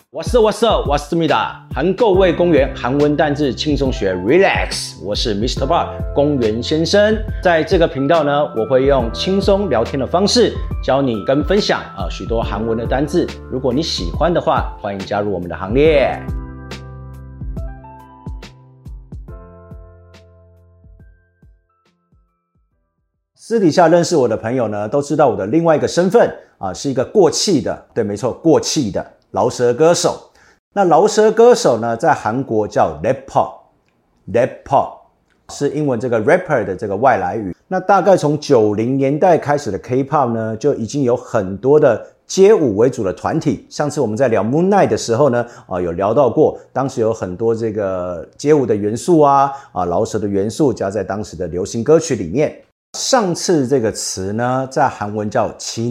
What's up? 我是思密达，韩购味公园韩文单字轻松学 Relax， 我是 Mr. Bar 公园先生。在这个频道呢，我会用轻松聊天的方式教你跟分享许多韩文的单字。如果你喜欢的话，欢迎加入我们的行列。私底下认识我的朋友呢，都知道我的另外一个身份是一个过气的，对，没错，过气的饶舌歌手。那饶舌歌手呢，在韩国叫 rapper， 是英文这个 rapper 的这个外来语。那大概从90年代开始的 K-pop 呢，就已经有很多的街舞为主的团体。上次我们在聊 Moon Knight 的时候呢，有聊到过，当時有很多這個街舞的元素饒舌的元素加在當時的流行歌曲裡面。上次這個詞呢，在韓文叫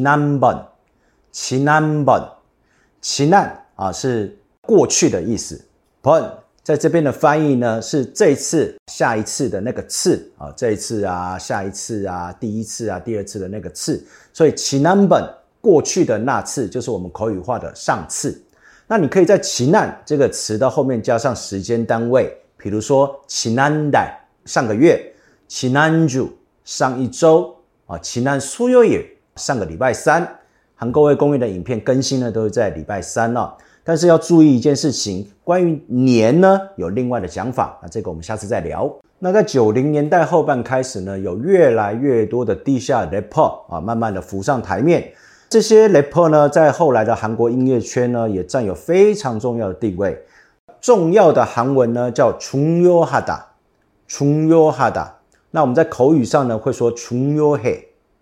지난번，지난是過去的意思。번在這邊的翻譯呢，是這一次、下一次的那個次這一次下一次第一次第二次的那個次。所以지난번過去的那次就是我們口語化的上次。那你可以在지난這個詞的後面加上時間單位，比如說지난달上個月，지난주上一周지난 수요일上個禮拜三。韓購味公園的影片更新呢都是在禮拜三但是要注意一件事情，關於年呢有另外的講法，那這個我們下次再聊。那在90年代後半開始呢，有越來越多的地下 rapper慢慢的浮上台面。這些 rapper呢，在後來的韓國音樂圈呢，也佔有非常重要的地位。重要的韓文呢叫중요하다。那我們在口語上呢會說중요해。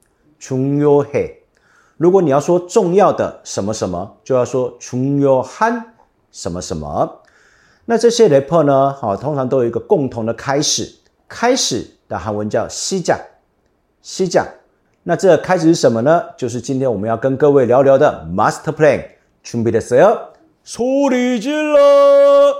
如果你要說重要的什麼什麼，就要說중요한什麼什麼。那這些 rapper 呢，通常都有一個共同的開始，開始的韓文叫시작。那這個開始是什麼呢？就是今天我們要跟各位聊聊的 Master Plan。준비됐어요？소리 질러！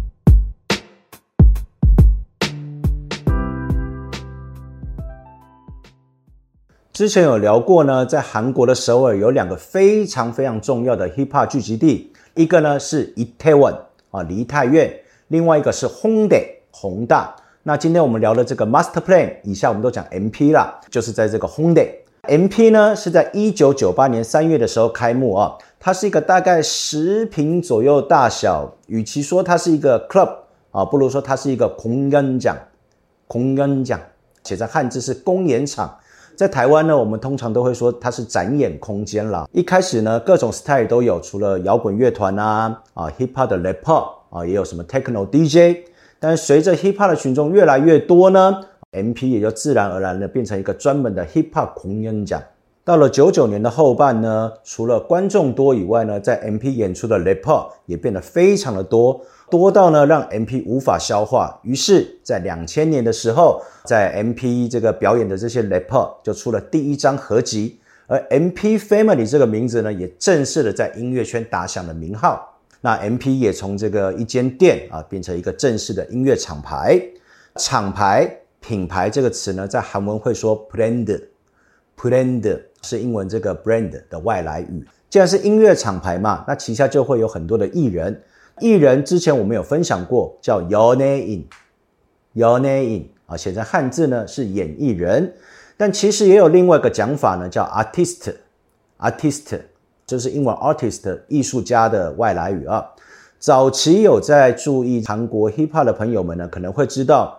之前有聊过呢，在韩国的首尔有两个非常非常重要的 hiphop 聚集地，一个呢是이태원梨泰院，另外一个是홍대弘大。那今天我们聊的这个 Master Plan， 以下我们都讲 MP 啦，就是在这个홍대。MP 呢是在1998年3月的时候开幕它是一个大概10坪左右大小，与其说它是一个 club不如说它是一个공연장，写在汉字是公演场。在台湾呢，我们通常都会说它是展演空间啦。一开始呢，各种 style 都有，除了摇滚乐团hip-hop 的 rapper也有什么 techno DJ。但是随着 hip-hop 的群众越来越多呢， MP 也就自然而然的变成一个专门的 hip-hop 공연장。到了99年的后半呢，除了观众多以外呢，在 MP 演出的 rapper 也变得非常的多到呢让 MP 无法消化。于是在2000年的时候，在 MP 这个表演的这些 rapper 就出了第一张合集，而 MP Family 这个名字呢，也正式的在音乐圈打响了名号。那 MP 也从这个一间店变成一个正式的音乐厂牌。品牌这个词呢，在韩文会说 brand 是英文这个 brand 的外来语。既然是音乐厂牌嘛，那旗下就会有很多的艺人。艺人之前我们有分享过，叫연예인写成汉字呢是演艺人，但其实也有另外一个讲法呢，叫 artist 就是英文 artist 艺术家的外来语早期有在注意韩国 hiphop 的朋友们呢，可能会知道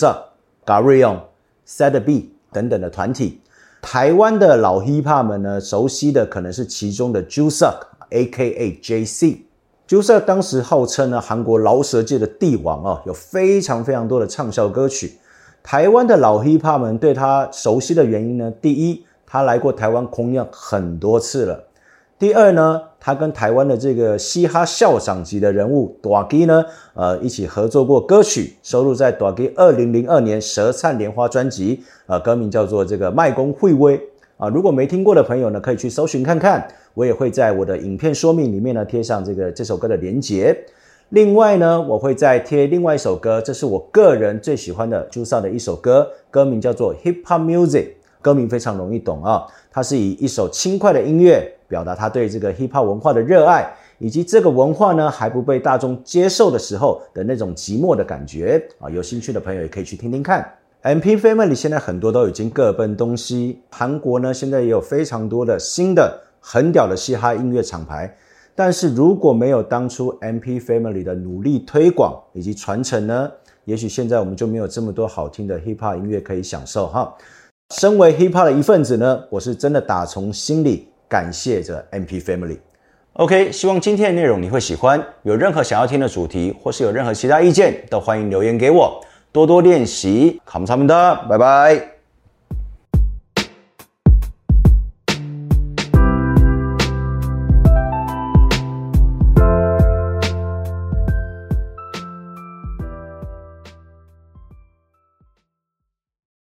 Jusa、Gareon、Sad B 等等的团体。台湾的老 hiphop 们呢，熟悉的可能是其中的 Jusa AKA JC。Jusa 当时号称呢韩国饶舌界的帝王有非常非常多的畅销歌曲。台湾的老 hiphop 们对他熟悉的原因呢，第一，他来过台湾公演很多次了。第二呢，他跟台湾的这个嘻哈校长级的人物 Daagi 呢一起合作过歌曲，收录在 Daagi 2002年舌灿莲花专辑歌名叫做这个卖公会威如果没听过的朋友呢，可以去搜寻看看，我也会在我的影片说明里面呢贴上这首歌的连结。另外呢，我会再贴另外一首歌，这是我个人最喜欢的 Jusa 的一首歌，歌名叫做 Hip Hop Music， 歌名非常容易懂它是以一首轻快的音乐表达他对这个 Hip Hop 文化的热爱， 以及这个文化呢还不被大众接受的时候的那种寂寞的感觉啊，有兴趣的朋友也可以去听听看。MP Family 现在很多都已经各奔东西，韩国呢现在也有非常多的新的很屌的嘻哈音乐厂牌，但是如果没有当初 MP Family 的努力推广以及传承呢，也许现在我们就没有这么多好听的 Hip Hop 音乐可以享受哈。身为 Hip Hop 的一份子呢，我是真的打从心里感谢着 MP Family。OK， 希望今天的内容你会喜欢。有任何想要听的主题，或是有任何其他意见，都欢迎留言给我。多多练习，감사합니다，拜拜。